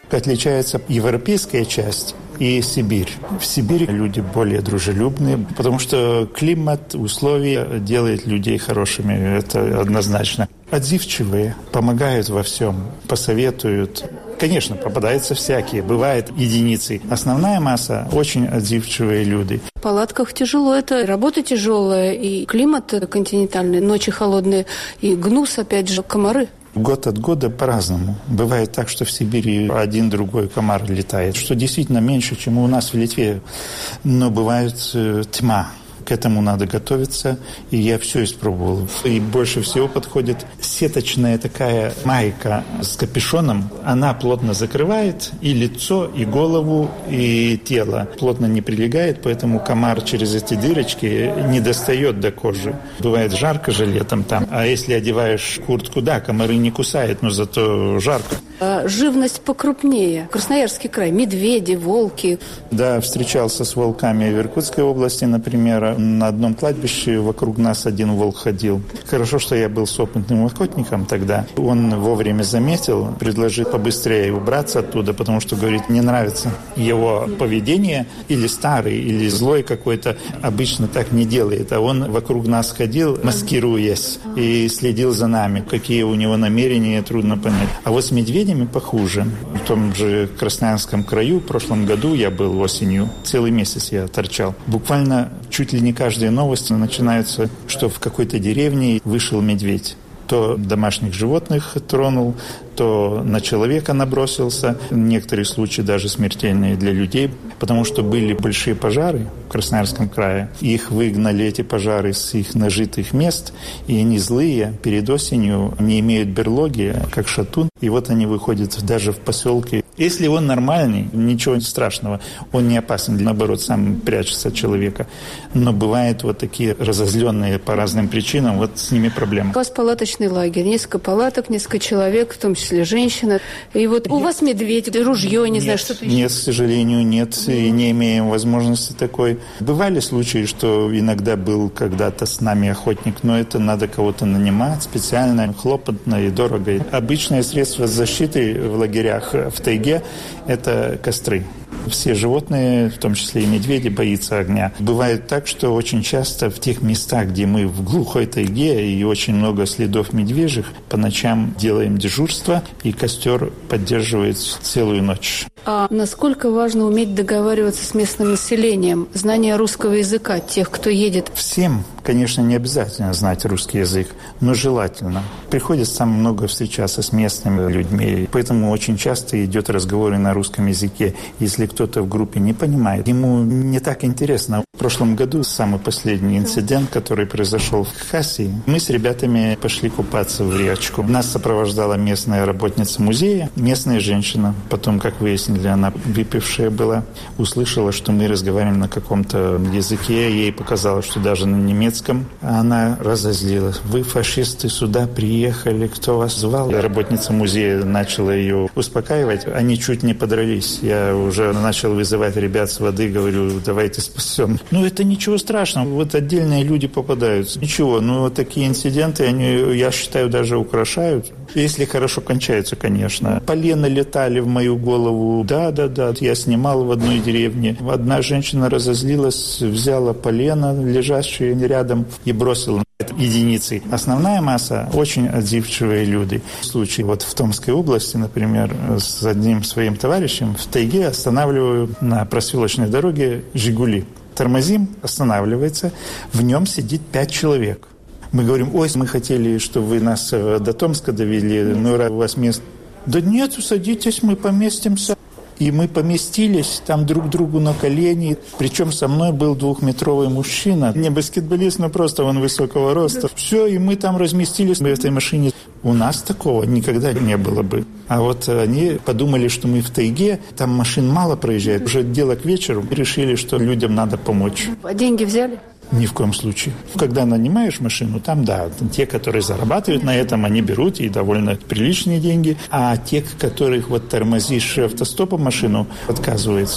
Отличается европейская часть и Сибирь. В Сибири люди более дружелюбные, потому что климат, условия делают людей хорошими, это однозначно. Отзывчивые, помогают во всем, посоветуют. Конечно, попадаются всякие, бывают единицы. Основная масса – очень отзывчивые люди. В палатках тяжело, это работа тяжелая, и климат континентальный, ночи холодные, и гнус, опять же, комары. Год от года по-разному. Бывает так, что в Сибири один-другой комар летает, что действительно меньше, чем у нас в Литве. Но бывает тьма. К этому надо готовиться, и я все испробовал. И больше всего подходит сеточная такая майка с капюшоном. Она плотно закрывает и лицо, и голову, и тело. Плотно не прилегает, поэтому комар через эти дырочки не достает до кожи. Бывает жарко же летом там. А если одеваешь куртку, да, комары не кусают, но зато жарко. Живность покрупнее. Красноярский край, медведи, волки. Да, встречался с волками в Иркутской области, например. На одном кладбище вокруг нас один волк ходил. Хорошо, что я был с опытным охотником тогда. Он вовремя заметил, предложил побыстрее убраться оттуда, потому что, говорит, не нравится его поведение. Или старый, или злой какой-то. Обычно так не делает. А он вокруг нас ходил, маскируясь, и следил за нами. Какие у него намерения, трудно понять. А вот с медведями похуже. В том же Красноярском краю в прошлом году я был осенью. Целый месяц я торчал. Буквально чуть ли не каждая новость начинается, что в какой-то деревне вышел медведь. То домашних животных тронул, то на человека набросился. Некоторые случаи даже смертельные для людей, потому что были большие пожары в Красноярском крае. Их выгнали, эти пожары, с их нажитых мест, и они злые, перед осенью не имеют берлоги, как шатун. И вот они выходят даже в поселке. Если он нормальный, ничего страшного, он не опасен, наоборот, сам прячется от человека. Но бывают вот такие разозленные по разным причинам, вот с ними проблемы. У вас палаточный лагерь, несколько палаток, несколько человек, в том числе женщина. И вот у вас медведь, ружье, не знаю, что-то еще. Нет, к сожалению, нет, и не имеем возможности такой. Бывали случаи, что иногда был когда-то с нами охотник, но это надо кого-то нанимать специально, хлопотно и дорого. Обычное средство защиты в лагерях в тайге – это костры. Все животные, в том числе и медведи, боятся огня. Бывает так, что очень часто в тех местах, где мы в глухой тайге и очень много следов медвежьих, по ночам делаем дежурство, и костер поддерживает целую ночь. А насколько важно уметь договариваться с местным населением, знание русского языка, тех, кто едет? Всем, конечно, не обязательно знать русский язык, но желательно. Приходится самое много встречаться с местными людьми, поэтому очень часто идет разговор на русском языке. Если кто-то в группе не понимает, ему не так интересно. В прошлом году самый последний инцидент, который произошел в Хакасии, мы с ребятами пошли купаться в речку. Нас сопровождала местная работница музея, местная женщина. Потом, как выяснили, она выпившая была, услышала, что мы разговариваем на каком-то языке. Ей показалось, что даже на немецком. Она разозлилась. Вы, фашисты, сюда приехали, кто вас звал? Работница музея начала ее успокаивать. Они чуть не подрались. Я уже начал вызывать ребят с воды, говорю, давайте спасем. Ну, это ничего страшного. Вот отдельные люди попадаются. Ничего, но вот такие инциденты, они, я считаю, даже украшают. Если хорошо кончаются, конечно. Полено летали в мою голову. Да. Я снимал в одной деревне. Одна женщина разозлилась, взяла полено, лежащее рядом, и бросила. Это единицы. Основная масса – очень отзывчивые люди. В случае вот в Томской области, например, с одним своим товарищем в тайге останавливаю на проселочной дороге «Жигули». Тормозим, останавливается, в нем сидит 5 человек. Мы говорим, ой, мы хотели, чтобы вы нас до Томска довели, но у вас мест. Да нет, садитесь, мы поместимся. И мы поместились там друг другу на колени. Причем со мной был 2-метровый мужчина. Не баскетболист, но просто он высокого роста. Все, и мы там разместились в этой машине. У нас такого никогда не было бы. А вот они подумали, что мы в тайге, там машин мало проезжает. Уже дело к вечеру. Решили, что людям надо помочь. А деньги взяли? Ни в коем случае. Когда нанимаешь машину, там, да, те, которые зарабатывают на этом, они берут и довольно приличные деньги. А те, которых вот тормозишь автостопом машину, отказываются.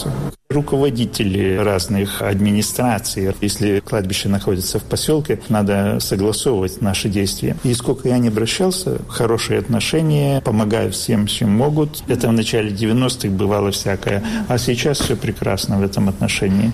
Руководители разных администраций, если кладбище находится в поселке, надо согласовывать наши действия. И сколько я не обращался, хорошие отношения, помогают всем, чем могут. Это в начале 90-х бывало всякое, а сейчас все прекрасно в этом отношении.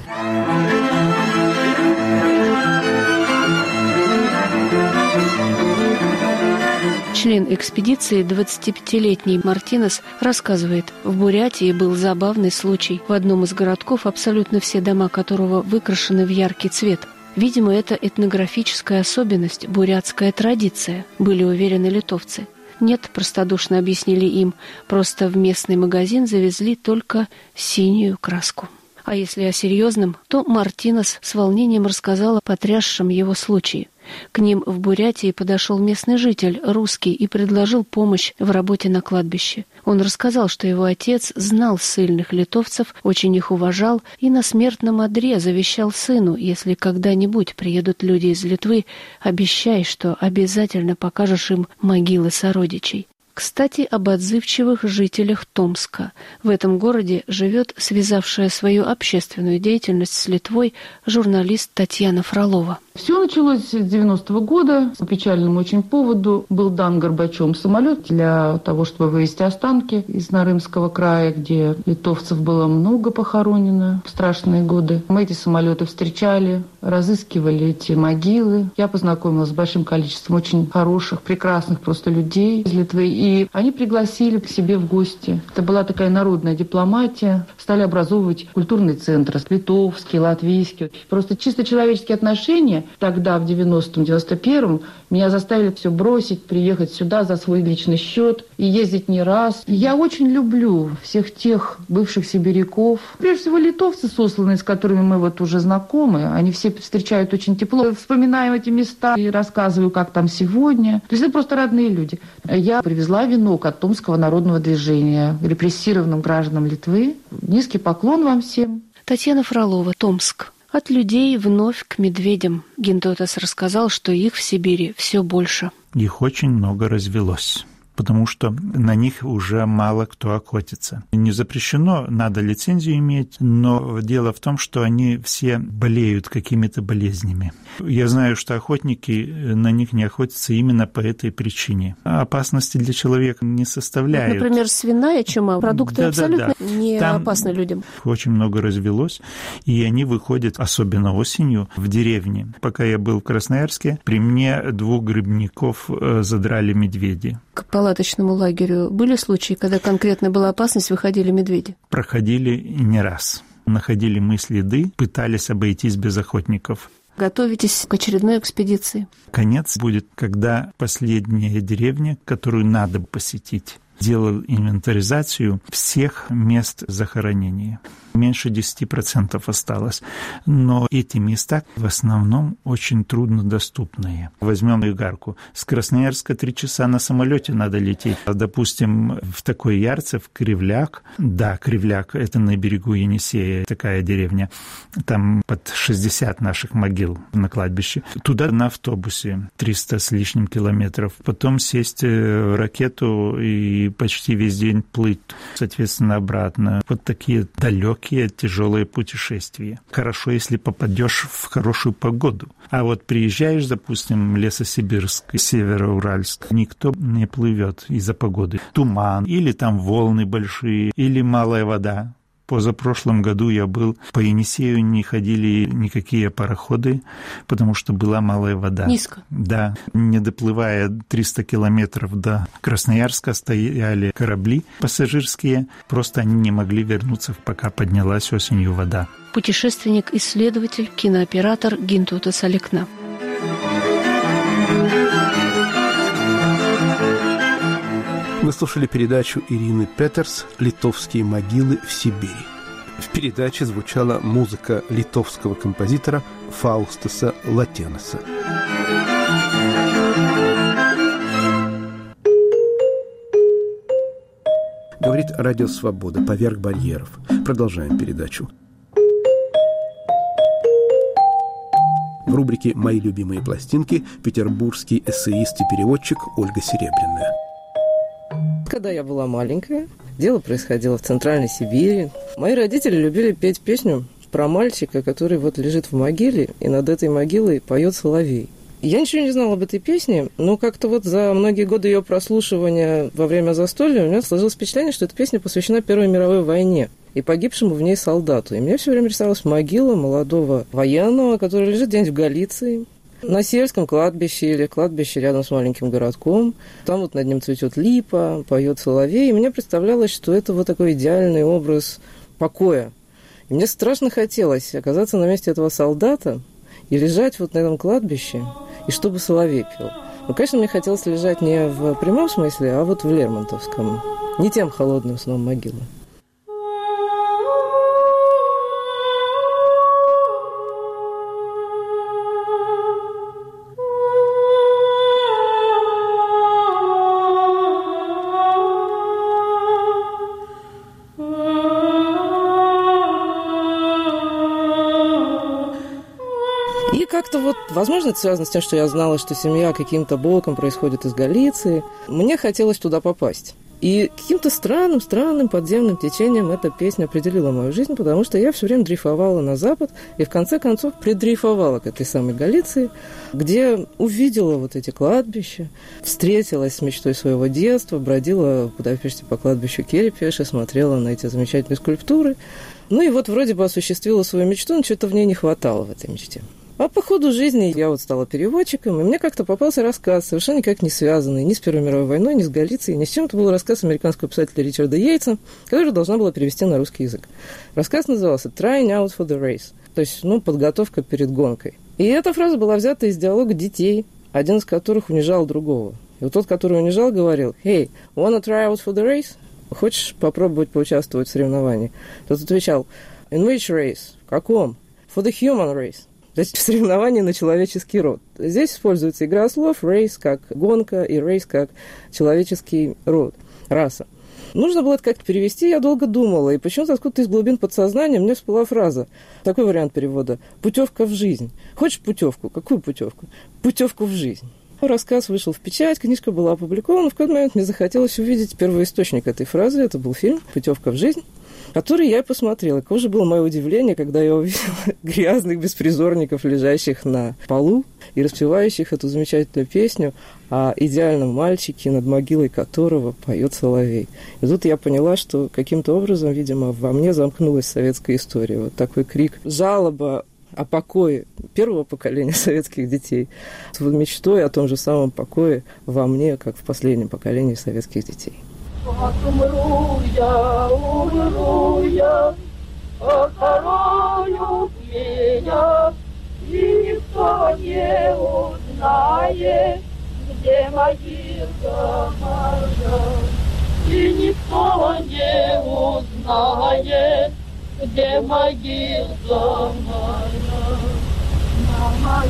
Член экспедиции, 25-летний Мартинес, рассказывает, в Бурятии был забавный случай. В одном из городков абсолютно все дома которого выкрашены в яркий цвет. Видимо, это этнографическая особенность, бурятская традиция, были уверены литовцы. Нет, простодушно объяснили им, просто в местный магазин завезли только синюю краску. А если о серьезном, то Мартинес с волнением рассказал о потрясшем его случае. К ним в Бурятии подошел местный житель, русский, и предложил помощь в работе на кладбище. Он рассказал, что его отец знал ссыльных литовцев, очень их уважал и на смертном одре завещал сыну: если когда-нибудь приедут люди из Литвы, обещай, что обязательно покажешь им могилы сородичей. Кстати, об отзывчивых жителях Томска. В этом городе живет связавшая свою общественную деятельность с Литвой журналист Татьяна Фролова. Все началось с 90-го года. По печальному очень поводу был дан Горбачевым самолет для того, чтобы вывезти останки из Нарымского края, где литовцев было много похоронено в страшные годы. Мы эти самолеты встречали, разыскивали эти могилы. Я познакомилась с большим количеством очень хороших, прекрасных просто людей из Литвы. И они пригласили к себе в гости. Это была такая народная дипломатия. Стали образовывать культурные центры. Литовский, латвийский. Просто чисто человеческие отношения. Тогда, в 90-м, 91-м, меня заставили все бросить, приехать сюда за свой личный счет и ездить не раз. Я очень люблю всех тех бывших сибиряков. Прежде всего, литовцы сосланные, с которыми мы вот уже знакомы, они все встречают очень тепло. Вспоминаем эти места и рассказываю, как там сегодня. То есть это просто родные люди. Я привезла венок от Томского народного движения репрессированным гражданам Литвы. Низкий поклон вам всем. Татьяна Фролова, Томск. От людей вновь к медведям. Гинтотес рассказал, что их в Сибири все больше. Их очень много развелось, потому что на них уже мало кто охотится. Не запрещено, надо лицензию иметь, но дело в том, что они все болеют какими-то болезнями. Я знаю, что охотники на них не охотятся именно по этой причине. Опасности для человека не составляют. Вот, например, свиная чума, продукты абсолютно не опасны людям. Очень много развелось, и они выходят, особенно осенью, в деревне. Пока я был в Красноярске, при мне 2 грибников задрали медведи. К палаточному лагерю были случаи, когда конкретно была опасность, выходили медведи? Проходили не раз. Находили мы следы, пытались обойтись без охотников. Готовитесь к очередной экспедиции? Конец будет, когда последняя деревня, которую надо посетить, делал инвентаризацию всех мест захоронения. Меньше 10% осталось. Но эти места в основном очень труднодоступные. Возьмем Игарку. С Красноярска 3 часа на самолете надо лететь. Допустим, в такой Ярцев, Кривляк. Да, Кривляк, это на берегу Енисея, такая деревня. Там под 60 наших могил на кладбище. Туда на автобусе 300 с лишним километров. Потом сесть в ракету и почти весь день плыть, соответственно, обратно. Вот такие далекие, тяжелые путешествия. Хорошо, если попадешь в хорошую погоду. А вот приезжаешь, допустим, в Лесосибирск, Североуральск, никто не плывет из-за погоды. Туман, или там волны большие, или малая вода. Позапрошлом году я был, по Енисею не ходили никакие пароходы, потому что была малая вода. Низко? Да. Не доплывая 300 километров до Красноярска, стояли корабли пассажирские, просто они не могли вернуться, пока поднялась осенью вода. Путешественник, исследователь, кинооператор Гинтотес Аликна. Вы слушали передачу Ирины Петерс «Литовские могилы в Сибири». В передаче звучала музыка литовского композитора Фаустаса Латенеса. Говорит Радио Свобода, поверх барьеров. Продолжаем передачу. В рубрике «Мои любимые пластинки» петербургский эссеист и переводчик Ольга Серебряная. Когда я была маленькая, Дело происходило в Центральной Сибири. Мои родители любили петь песню про мальчика, который вот лежит в могиле, и над этой могилой поет соловей. Я ничего не знала об этой песне, но как-то вот за многие годы ее прослушивания во время застолья у меня сложилось впечатление, что эта песня посвящена Первой мировой войне и погибшему в ней солдату. И мне все время рисовалась могила молодого военного, который лежит где-нибудь в Галиции, на сельском кладбище или кладбище рядом с маленьким городком. Там вот над ним цветет липа, поет соловей. И мне представлялось, что это вот такой идеальный образ покоя. И мне страшно хотелось оказаться на месте этого солдата и лежать вот на этом кладбище, и чтобы соловей пел. Ну, конечно, мне хотелось лежать не в прямом смысле, а вот в Лермонтовском. Не тем холодным сном могилы. Как-то вот, возможно, это связано с тем, что я знала, что семья каким-то боком происходит из Галиции. Мне хотелось туда попасть. И каким-то странным подземным течением эта песня определила мою жизнь, потому что я все время дрейфовала на запад и в конце концов придрейфовала к этой самой Галиции, где увидела вот эти кладбища, встретилась с мечтой своего детства, бродила в Будапеште по кладбищу Керепеши, смотрела на эти замечательные скульптуры. Ну и вот вроде бы осуществила свою мечту, но что-то в ней не хватало в этой мечте. А по ходу жизни я вот стала переводчиком, и мне как-то попался рассказ, совершенно никак не связанный ни с Первой мировой войной, ни с Галицией, ни с чем. Это был рассказ американского писателя Ричарда Йейтса, который должна была перевести на русский язык. Рассказ назывался «Trying out for the race», то есть, подготовка перед гонкой. И эта фраза была взята из диалога детей, один из которых унижал другого. И вот тот, который унижал, говорил: «Hey, wanna try out for the race?» Хочешь попробовать поучаствовать в соревновании? Тот отвечал: «In which race?» В каком? «For the human race». То есть соревнование на человеческий род. Здесь используется игра слов «race» как гонка и «race» как человеческий род, раса. Нужно было это как-то перевести, я долго думала, и почему-то откуда-то из глубин подсознания мне всплыла фраза, такой вариант перевода: «Путевка в жизнь». Хочешь путевку? Какую путевку? Путевку в жизнь. Рассказ вышел в печать, книжка была опубликована, в какой-то момент мне захотелось увидеть первоисточник этой фразы, это был фильм «Путевка в жизнь», который я и посмотрела. Какое же было мое удивление, когда я увидела грязных беспризорников, лежащих на полу и распевающих эту замечательную песню о идеальном мальчике, над могилой которого поет соловей. И тут я поняла, что каким-то образом, видимо, во мне замкнулась советская история. Вот такой крик, жалоба о покое первого поколения советских детей с мечтой о том же самом покое во мне, как в последнем поколении советских детей. Умру я, похоронят меня, и никто не узнает, где могила моя. И никто не узнает, где могила моя. На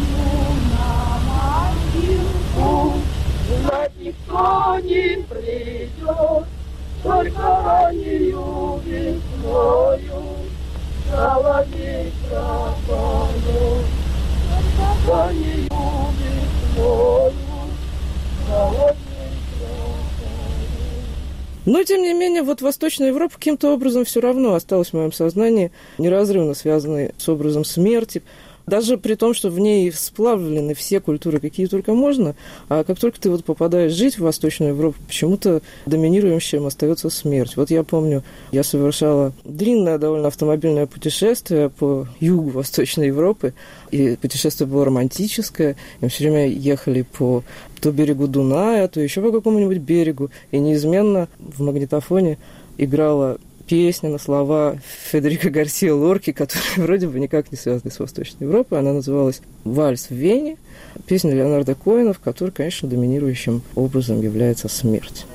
могилку знать никто не придет, только раннею весною соловей пропоет. Только раннею весною соловей пропоет. Но, тем не менее, вот Восточная Европа каким-то образом все равно осталась в моем сознании, неразрывно связанной с образом смерти. Даже при том, что в ней сплавлены все культуры, какие только можно, а как только ты вот попадаешь жить в Восточную Европу, почему-то доминирующим остается смерть. Вот я помню, я совершала длинное довольно автомобильное путешествие по югу Восточной Европы, и путешествие было романтическое, и мы все время ехали по то берегу Дуная, то еще по какому-нибудь берегу, и неизменно в магнитофоне играла песня на слова Федерико Гарсиа Лорки, которая вроде бы никак не связана с Восточной Европой. Она называлась «Вальс в Вене», песня Леонарда Коэна, в которой, конечно, доминирующим образом является смерть.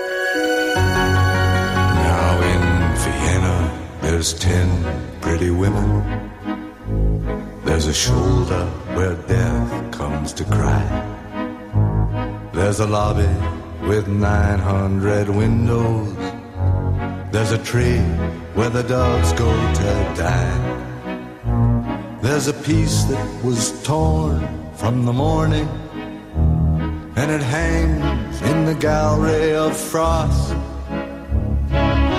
Now in Vienna there's 10 pretty women. There's a shoulder where death comes to cry. There's a lobby with 900 windows. There's a tree where the dogs go to die. There's a piece that was torn from the morning, and it hangs in the gallery of frost.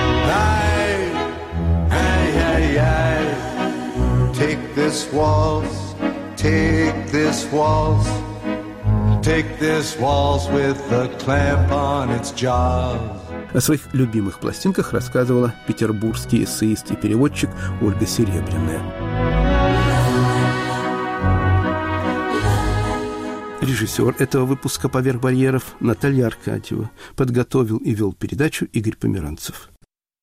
waltz, take this waltz. Take this waltz with the clamp on its jaws. О своих любимых пластинках рассказывала петербургский эссеист и переводчик Ольга Серебряная. Режиссер этого выпуска «Поверх барьеров» Наталья Аркадьева. Подготовил и вел передачу Игорь Померанцев.